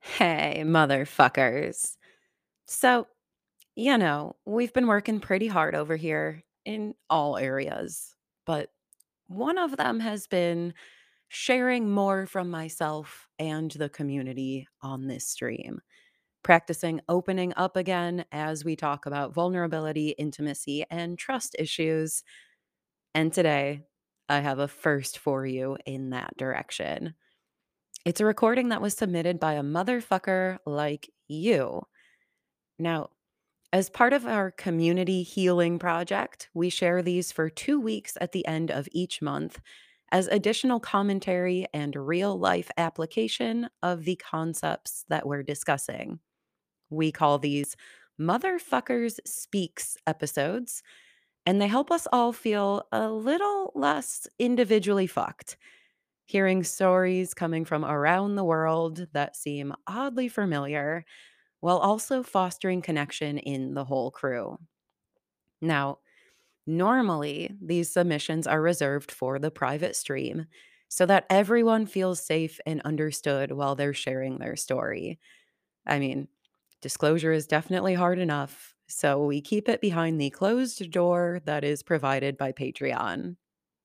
Hey, motherfuckers. So, we've been working pretty hard over here in all areas, but one of them has been sharing more from myself and the community on this stream, practicing opening up again as we talk about vulnerability, intimacy, and trust issues. And today, I have a first for you in that direction. It's a recording that was submitted by a motherfucker like you. Now, as part of our community healing project, we share these for 2 weeks at the end of each month as additional commentary and real life application of the concepts that we're discussing. We call these Motherfuckers Speaks episodes, and they help us all feel a little less individually fucked. Hearing stories coming from around the world that seem oddly familiar while also fostering connection in the whole crew. Now, normally, these submissions are reserved for the private stream so that everyone feels safe and understood while they're sharing their story. I mean, disclosure is definitely hard enough, so we keep it behind the closed door that is provided by Patreon.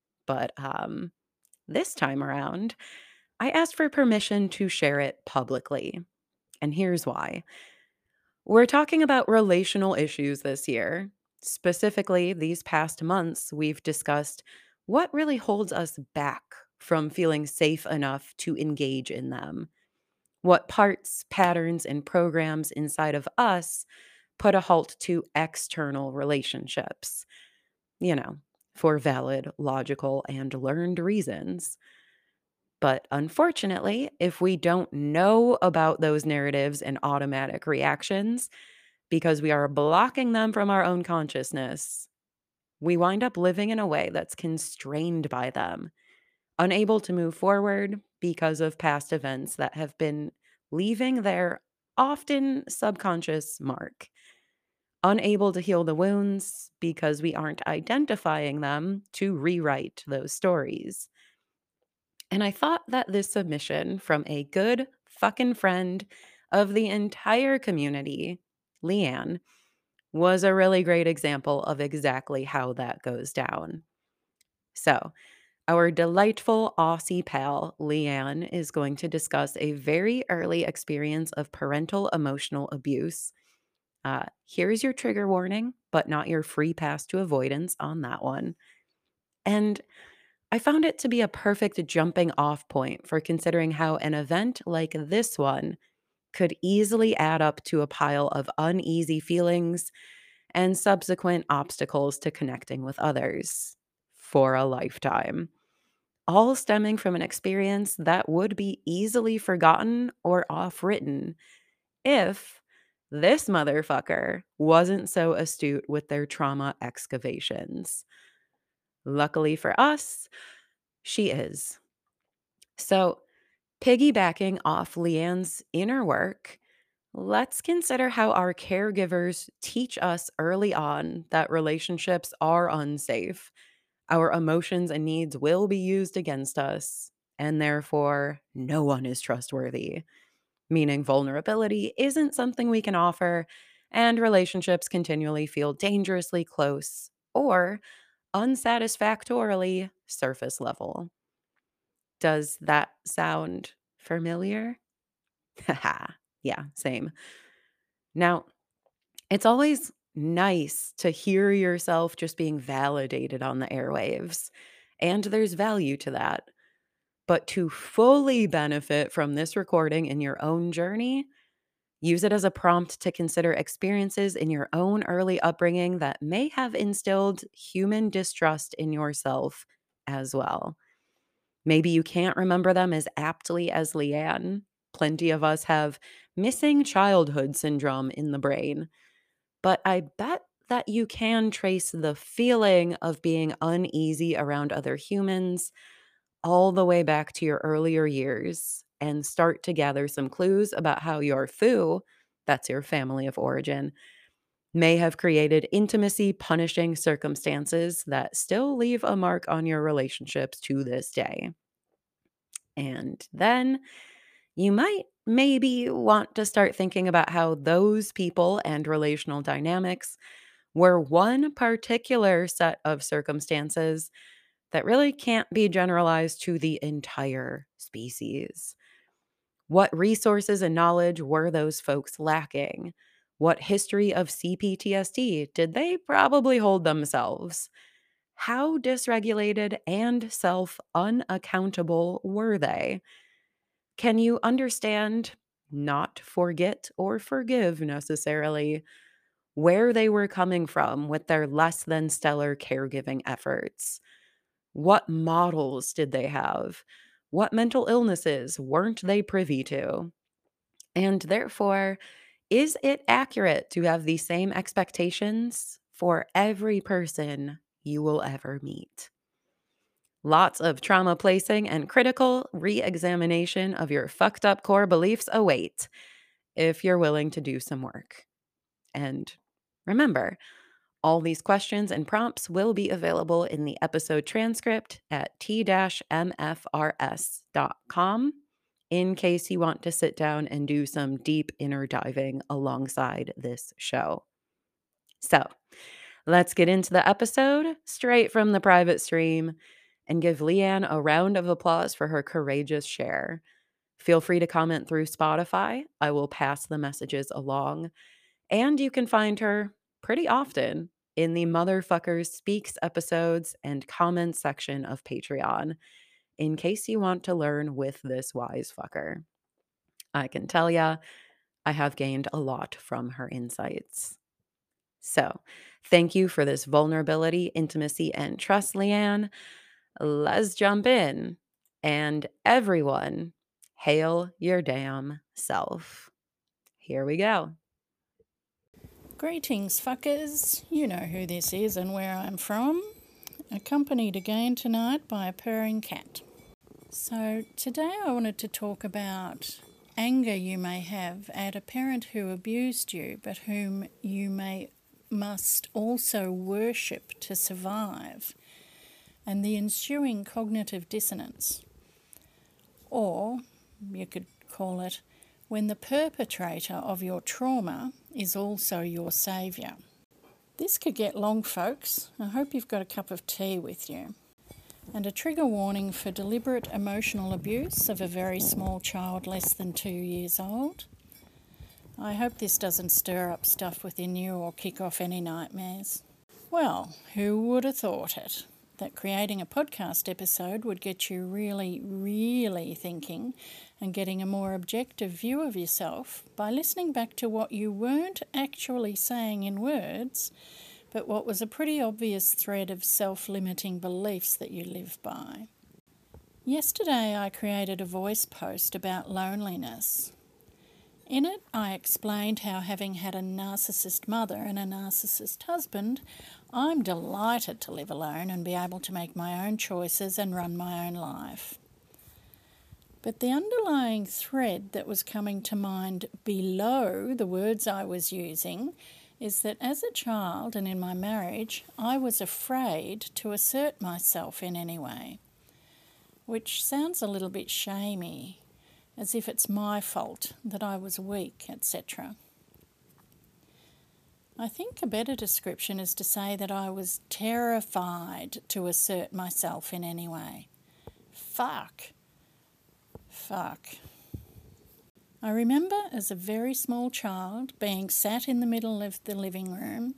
But this time around, I asked for permission to share it publicly. And here's why. We're talking about relational issues this year. Specifically, these past months, we've discussed what really holds us back from feeling safe enough to engage in them. What parts, patterns, and programs inside of us put a halt to external relationships, you know, for valid, logical, and learned reasons. But unfortunately, if we don't know about those narratives and automatic reactions, because we are blocking them from our own consciousness, we wind up living in a way that's constrained by them, unable to move forward because of past events that have been leaving their often subconscious mark, unable to heal the wounds because we aren't identifying them to rewrite those stories. And I thought that this submission from a good fucking friend of the entire community, Leanne, was a really great example of exactly how that goes down. So, our delightful Aussie pal, Leanne, is going to discuss a very early experience of parental emotional abuse. Here's your trigger warning, but not your free pass to avoidance on that one. And I found it to be a perfect jumping off point for considering how an event like this one could easily add up to a pile of uneasy feelings and subsequent obstacles to connecting with others for a lifetime, all stemming from an experience that would be easily forgotten or off written if this motherfucker wasn't so astute with their trauma excavations. Luckily for us, she is. So, piggybacking off Leanne's inner work, let's consider how our caregivers teach us early on that relationships are unsafe. Our emotions and needs will be used against us, and therefore, no one is trustworthy. Meaning, vulnerability isn't something we can offer, and relationships continually feel dangerously close or unsatisfactorily surface level. Does that sound familiar? Haha. Yeah, same. Now, it's always nice to hear yourself just being validated on the airwaves, and there's value to that. But to fully benefit from this recording in your own journey, use it as a prompt to consider experiences in your own early upbringing that may have instilled human distrust in yourself as well. Maybe you can't remember them as aptly as Leanne. Plenty of us have missing childhood syndrome in the brain. But I bet that you can trace the feeling of being uneasy around other humans all the way back to your earlier years and start to gather some clues about how your foo, that's your family of origin, may have created intimacy punishing circumstances that still leave a mark on your relationships to this day. And then you might maybe want to start thinking about how those people and relational dynamics were one particular set of circumstances that really can't be generalized to the entire species. What resources and knowledge were those folks lacking? What history of CPTSD did they probably hold themselves? How dysregulated and self unaccountable were they? Can you understand, not forget or forgive necessarily, where they were coming from with their less than stellar caregiving efforts? What models did they have? What mental illnesses weren't they privy to? And therefore, is it accurate to have the same expectations for every person you will ever meet? Lots of trauma placing and critical re examination of your fucked up core beliefs await if you're willing to do some work. And remember, all these questions and prompts will be available in the episode transcript at t-mfrs.com in case you want to sit down and do some deep inner diving alongside this show. So, let's get into the episode straight from the private stream and give Leanne a round of applause for her courageous share. Feel free to comment through Spotify. I will pass the messages along. And you can find her pretty often in the Motherfuckers Speaks episodes and comments section of Patreon, in case you want to learn with this wise fucker. I can tell ya, I have gained a lot from her insights. So, thank you for this vulnerability, intimacy, and trust, Leanne. Let's jump in. And everyone, hail your damn self. Here we go. Greetings, fuckers. You know who this is and where I'm from. Accompanied again tonight by a purring cat. So, today I wanted to talk about anger you may have at a parent who abused you, but whom you must also worship to survive, and the ensuing cognitive dissonance. Or, you could call it, when the perpetrator of your trauma is also your saviour. This could get long, folks. I hope you've got a cup of tea with you. And a trigger warning for deliberate emotional abuse of a very small child less than 2 years old. I hope this doesn't stir up stuff within you or kick off any nightmares. Well, who would have thought it? That creating a podcast episode would get you really, really thinking and getting a more objective view of yourself by listening back to what you weren't actually saying in words, but what was a pretty obvious thread of self-limiting beliefs that you live by. Yesterday I created a voice post about loneliness. In it, I explained how, having had a narcissist mother and a narcissist husband, I'm delighted to live alone and be able to make my own choices and run my own life. But the underlying thread that was coming to mind below the words I was using is that as a child and in my marriage, I was afraid to assert myself in any way, which sounds a little bit shamey, as if it's my fault that I was weak, etc. I think a better description is to say that I was terrified to assert myself in any way. Fuck. I remember as a very small child being sat in the middle of the living room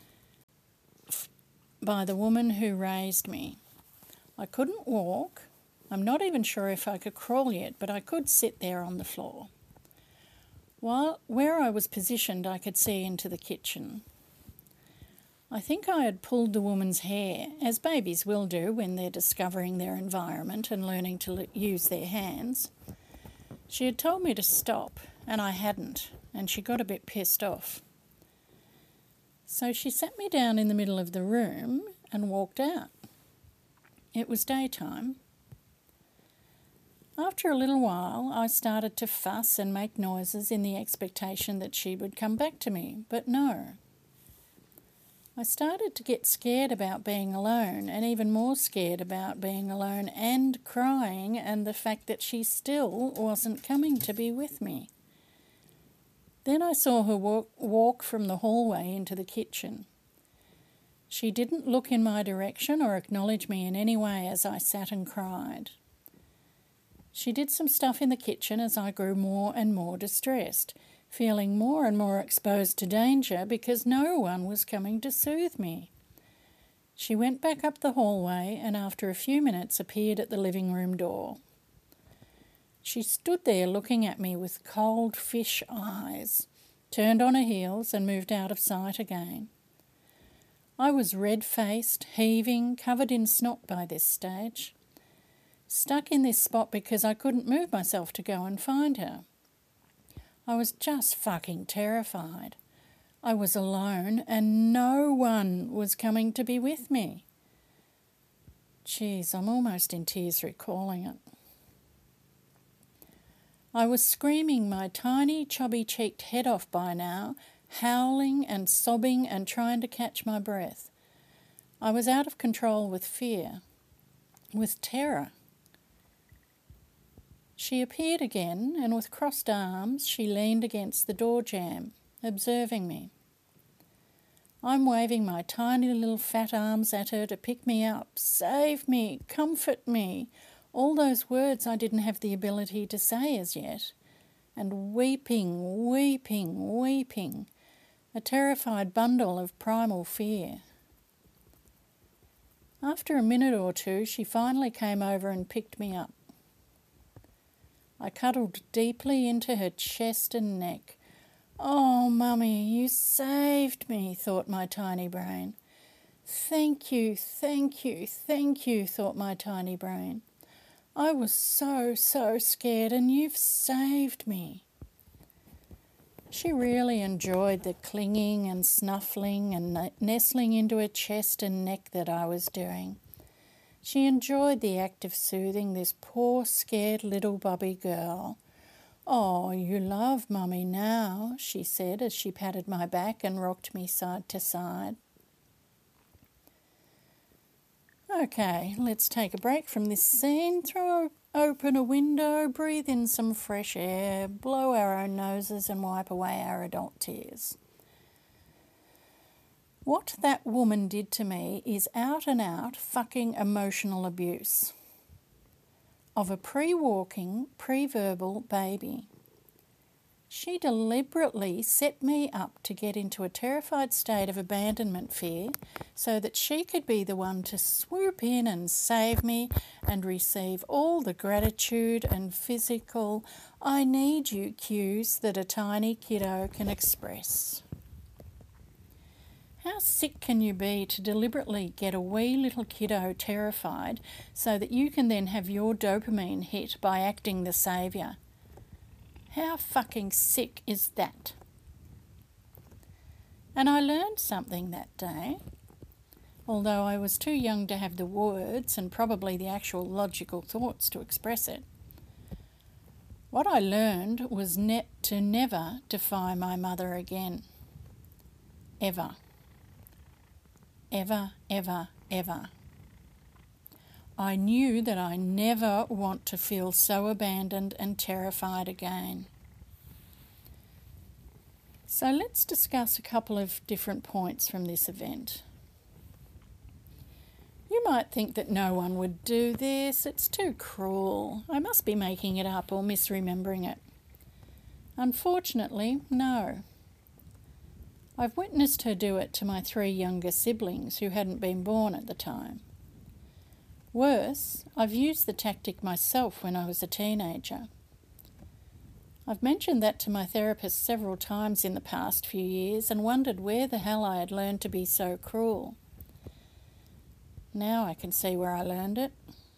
by the woman who raised me. I couldn't walk. I'm not even sure if I could crawl yet, but I could sit there on the floor. Where I was positioned, I could see into the kitchen. I think I had pulled the woman's hair, as babies will do when they're discovering their environment and learning to use their hands. She had told me to stop, and I hadn't, and she got a bit pissed off. So she sat me down in the middle of the room and walked out. It was daytime. After a little while, I started to fuss and make noises in the expectation that she would come back to me, but no. I started to get scared about being alone, and even more scared about being alone and crying, and the fact that she still wasn't coming to be with me. Then I saw her walk from the hallway into the kitchen. She didn't look in my direction or acknowledge me in any way as I sat and cried. She did some stuff in the kitchen as I grew more and more distressed, feeling more and more exposed to danger because no one was coming to soothe me. She went back up the hallway and after a few minutes appeared at the living room door. She stood there looking at me with cold fish eyes, turned on her heels and moved out of sight again. I was red-faced, heaving, covered in snot by this stage, stuck in this spot because I couldn't move myself to go and find her. I was just fucking terrified. I was alone and no one was coming to be with me. Geez, I'm almost in tears recalling it. I was screaming my tiny, chubby-cheeked head off by now, howling and sobbing and trying to catch my breath. I was out of control with fear, with terror. She appeared again, and with crossed arms she leaned against the door jamb, observing me. I'm waving my tiny little fat arms at her to pick me up, save me, comfort me, all those words I didn't have the ability to say as yet, and weeping, weeping, weeping, a terrified bundle of primal fear. After a minute or two, she finally came over and picked me up. I cuddled deeply into her chest and neck. Oh, Mummy, you saved me, thought my tiny brain. Thank you, thank you, thank you, thought my tiny brain. I was so scared and you've saved me. She really enjoyed the clinging and snuffling and nestling into her chest and neck that I was doing. She enjoyed the act of soothing this poor, scared little bubby girl. Oh, you love Mummy now, she said as she patted my back and rocked me side to side. Okay, let's take a break from this scene, open a window, breathe in some fresh air, blow our own noses and wipe away our adult tears. What that woman did to me is out and out fucking emotional abuse of a pre-walking, pre-verbal baby. She deliberately set me up to get into a terrified state of abandonment fear so that she could be the one to swoop in and save me and receive all the gratitude and physical "I need you" cues that a tiny kiddo can express. How sick can you be to deliberately get a wee little kiddo terrified so that you can then have your dopamine hit by acting the saviour? How fucking sick is that? And I learned something that day, although I was too young to have the words and probably the actual logical thoughts to express it. What I learned was to never defy my mother again. Ever. Ever, ever, ever. I knew that I never want to feel so abandoned and terrified again. So let's discuss a couple of different points from this event. You might think that no one would do this, it's too cruel, I must be making it up or misremembering it. Unfortunately, no. I've witnessed her do it to my 3 younger siblings who hadn't been born at the time. Worse, I've used the tactic myself when I was a teenager. I've mentioned that to my therapist several times in the past few years and wondered where the hell I had learned to be so cruel. Now I can see where I learned it.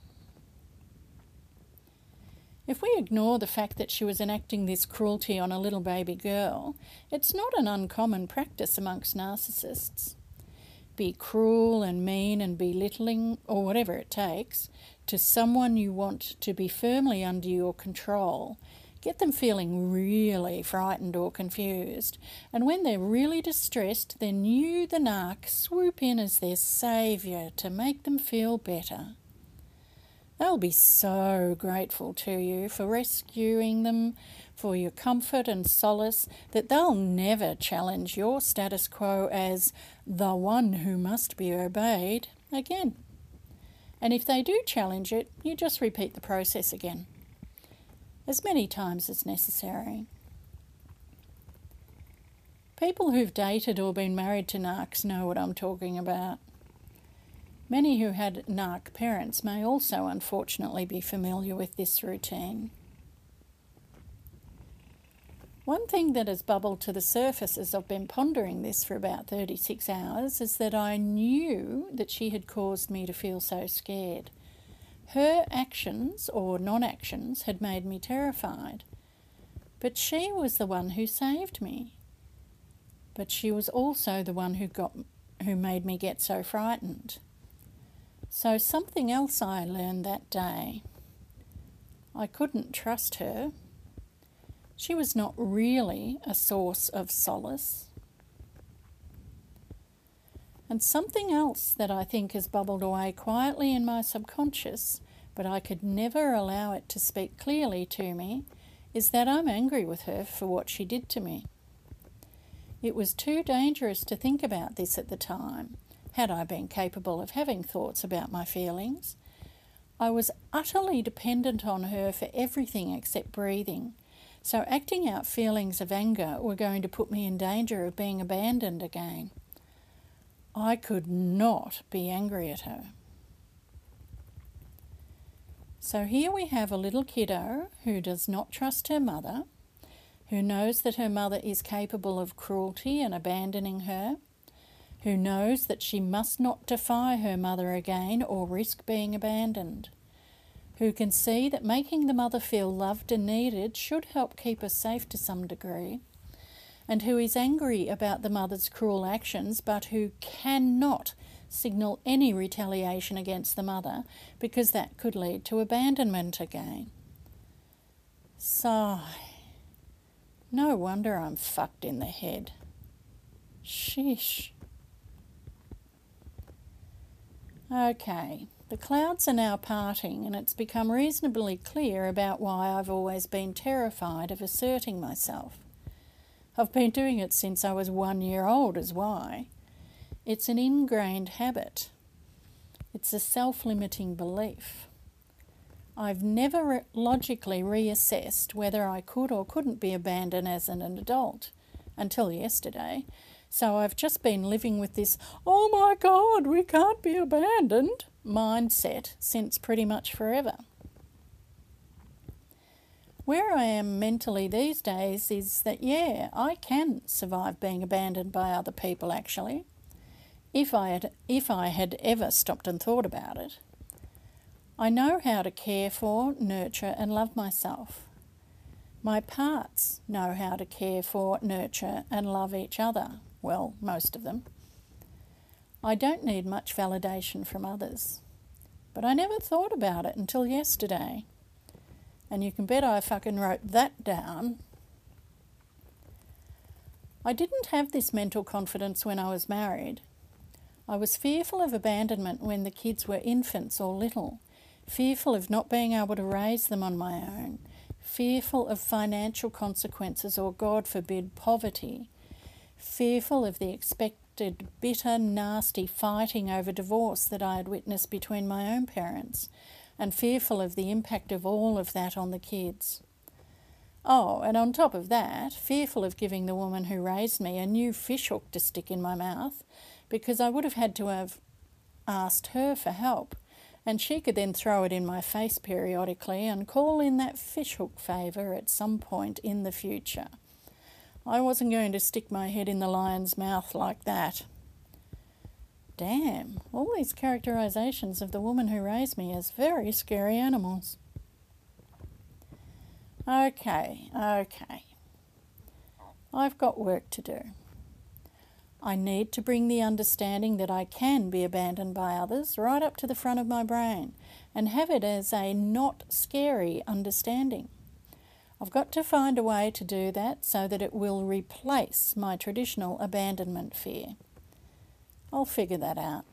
If we ignore the fact that she was enacting this cruelty on a little baby girl, it's not an uncommon practice amongst narcissists. Be cruel and mean and belittling, or whatever it takes, to someone you want to be firmly under your control, Get them feeling really frightened or confused, and when they're really distressed, then you, the narc, swoop in as their saviour to make them feel better. They'll be so grateful to you for rescuing them, for your comfort and solace, that they'll never challenge your status quo as the one who must be obeyed again. And if they do challenge it, you just repeat the process again, as many times as necessary. People who've dated or been married to narcs know what I'm talking about. Many who had narc parents may also unfortunately be familiar with this routine. One thing that has bubbled to the surface as I've been pondering this for about 36 hours is that I knew that she had caused me to feel so scared. Her actions or non-actions had made me terrified, but she was the one who saved me. But she was also the one who made me get so frightened. So something else I learned that day. I couldn't trust her. She was not really a source of solace. And something else that I think has bubbled away quietly in my subconscious, but I could never allow it to speak clearly to me, is that I'm angry with her for what she did to me. It was too dangerous to think about this at the time, had I been capable of having thoughts about my feelings. I was utterly dependent on her for everything except breathing, so acting out feelings of anger were going to put me in danger of being abandoned again. I could not be angry at her. So here we have a little kiddo who does not trust her mother, who knows that her mother is capable of cruelty and abandoning her, who knows that she must not defy her mother again or risk being abandoned, who can see that making the mother feel loved and needed should help keep her safe to some degree, and who is angry about the mother's cruel actions but who cannot signal any retaliation against the mother because that could lead to abandonment again. Sigh. No wonder I'm fucked in the head. Sheesh. Okay, the clouds are now parting and it's become reasonably clear about why I've always been terrified of asserting myself. I've been doing it since I was 1 year old is why. It's an ingrained habit. It's a self-limiting belief. I've never logically reassessed whether I could or couldn't be abandoned as an adult until yesterday. So I've just been living with this, oh my God, we can't be abandoned mindset since pretty much forever. Where I am mentally these days is that, yeah, I can survive being abandoned by other people actually, if I had ever stopped and thought about it. I know how to care for, nurture and love myself. My parts know how to care for, nurture and love each other. Well, most of them. I don't need much validation from others. But I never thought about it until yesterday. And you can bet I fucking wrote that down. I didn't have this mental confidence when I was married. I was fearful of abandonment when the kids were infants or little, fearful of not being able to raise them on my own, fearful of financial consequences or, God forbid, poverty, fearful of the expected bitter, nasty fighting over divorce that I had witnessed between my own parents, and fearful of the impact of all of that on the kids. Oh, and on top of that, fearful of giving the woman who raised me a new fishhook to stick in my mouth, because I would have had to have asked her for help, and she could then throw it in my face periodically and call in that fishhook favour at some point in the future. I wasn't going to stick my head in the lion's mouth like that. Damn, all these characterisations of the woman who raised me as very scary animals. Okay. I've got work to do. I need to bring the understanding that I can be abandoned by others right up to the front of my brain and have it as a not scary understanding. I've got to find a way to do that so that it will replace my traditional abandonment fear. I'll figure that out.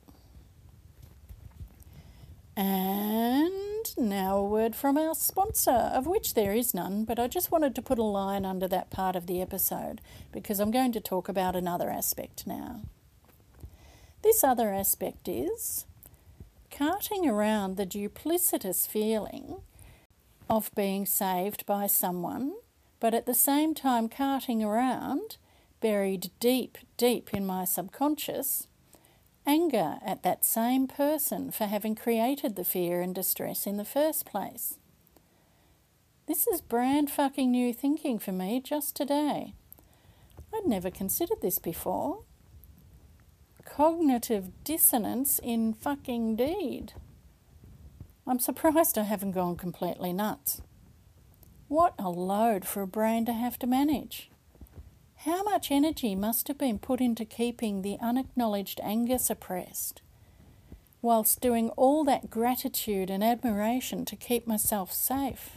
And now a word from our sponsor, of which there is none, but I just wanted to put a line under that part of the episode because I'm going to talk about another aspect now. This other aspect is carting around the duplicitous feeling of being saved by someone, but at the same time carting around, buried deep, deep in my subconscious, anger at that same person for having created the fear and distress in the first place. This is brand fucking new thinking for me just today. I'd never considered this before. Cognitive dissonance in fucking deed. I'm surprised I haven't gone completely nuts. What a load for a brain to have to manage. How much energy must have been put into keeping the unacknowledged anger suppressed, whilst doing all that gratitude and admiration to keep myself safe?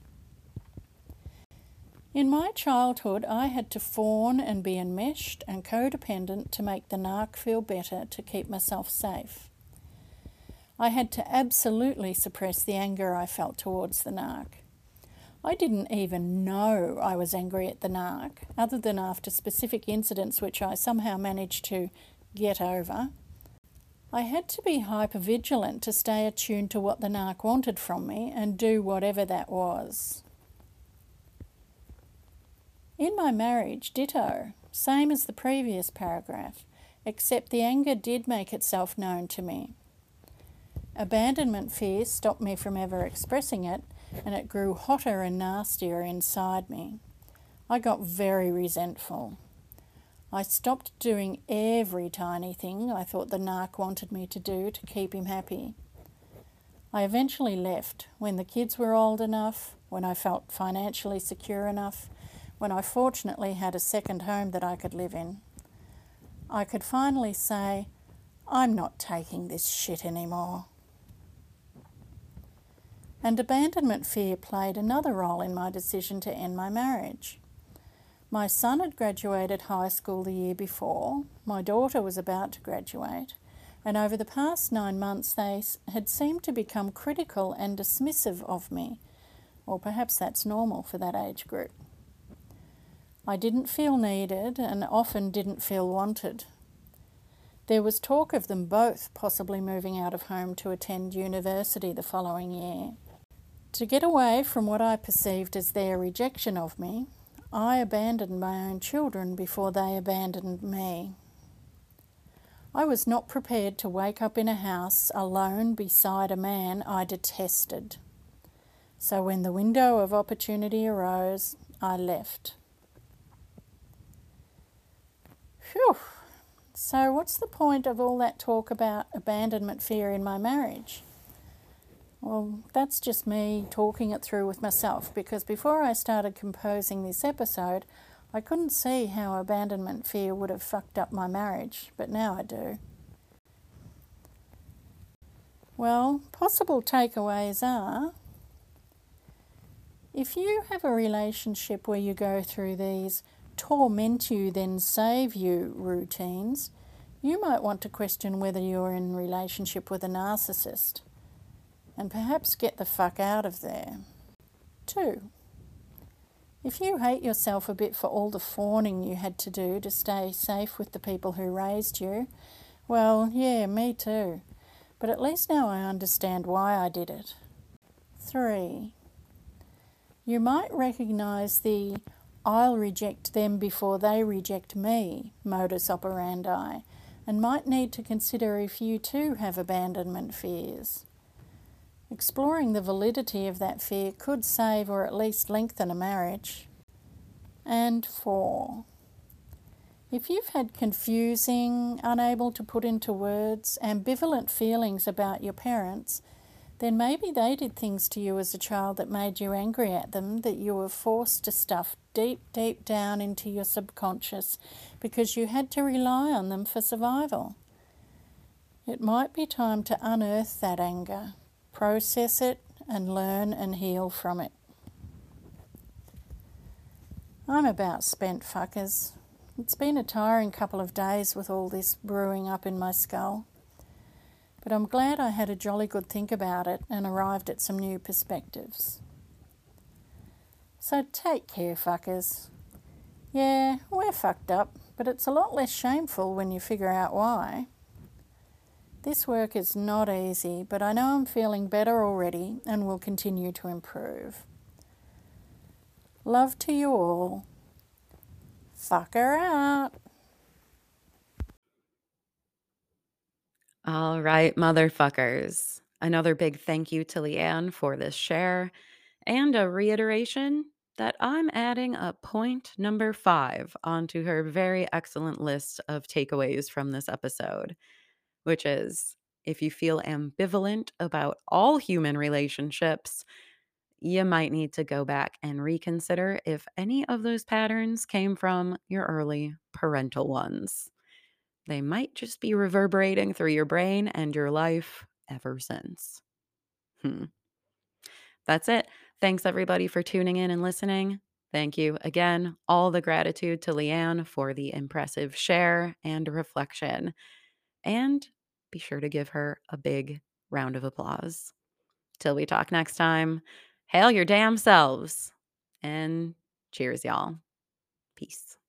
In my childhood, I had to fawn and be enmeshed and codependent to make the narc feel better to keep myself safe. I had to absolutely suppress the anger I felt towards the narc. I didn't even know I was angry at the narc, other than after specific incidents which I somehow managed to get over. I had to be hypervigilant to stay attuned to what the narc wanted from me and do whatever that was. In my marriage, ditto, same as the previous paragraph, except the anger did make itself known to me. Abandonment fear stopped me from ever expressing it, and it grew hotter and nastier inside me. I got very resentful. I stopped doing every tiny thing I thought the narc wanted me to do to keep him happy. I eventually left when the kids were old enough, when I felt financially secure enough, when I fortunately had a second home that I could live in. I could finally say, I'm not taking this shit anymore. And abandonment fear played another role in my decision to end my marriage. My son had graduated high school the year before, my daughter was about to graduate, and over the past 9 months they had seemed to become critical and dismissive of me, or perhaps that's normal for that age group. I didn't feel needed and often didn't feel wanted. There was talk of them both possibly moving out of home to attend university the following year. To get away from what I perceived as their rejection of me, I abandoned my own children before they abandoned me. I was not prepared to wake up in a house alone beside a man I detested. So when the window of opportunity arose, I left. Phew. So what's the point of all that talk about abandonment fear in my marriage? Well, that's just me talking it through with myself, because before I started composing this episode, I couldn't see how abandonment fear would have fucked up my marriage, but now I do. Well, possible takeaways are, if you have a relationship where you go through these torment you then save you routines, you might want to question whether you're in a relationship with a narcissist, and perhaps get the fuck out of there. 2. If you hate yourself a bit for all the fawning you had to do to stay safe with the people who raised you, well, yeah, me too. But at least now I understand why I did it. 3. You might recognise the I'll reject them before they reject me modus operandi, and might need to consider if you too have abandonment fears. Exploring the validity of that fear could save or at least lengthen a marriage. And 4. If you've had confusing, unable to put into words, ambivalent feelings about your parents, then maybe they did things to you as a child that made you angry at them, that you were forced to stuff deep, deep down into your subconscious because you had to rely on them for survival. It might be time to unearth that anger, process it, and learn and heal from it. I'm about spent, fuckers. It's been a tiring couple of days with all this brewing up in my skull. But I'm glad I had a jolly good think about it and arrived at some new perspectives. So take care, fuckers. Yeah, we're fucked up, but it's a lot less shameful when you figure out why. This work is not easy, but I know I'm feeling better already and will continue to improve. Love to you all. Fucker out. All right, motherfuckers. Another big thank you to Leanne for this share and a reiteration that I'm adding a point number 5 onto her very excellent list of takeaways from this episode, which is if you feel ambivalent about all human relationships, you might need to go back and reconsider if any of those patterns came from your early parental ones. They might just be reverberating through your brain and your life ever since. Hmm. That's it. Thanks everybody for tuning in and listening. Thank you again. All the gratitude to Leanne for the impressive share and reflection. And be sure to give her a big round of applause. Till we talk next time, hail your damn selves. And cheers, y'all. Peace.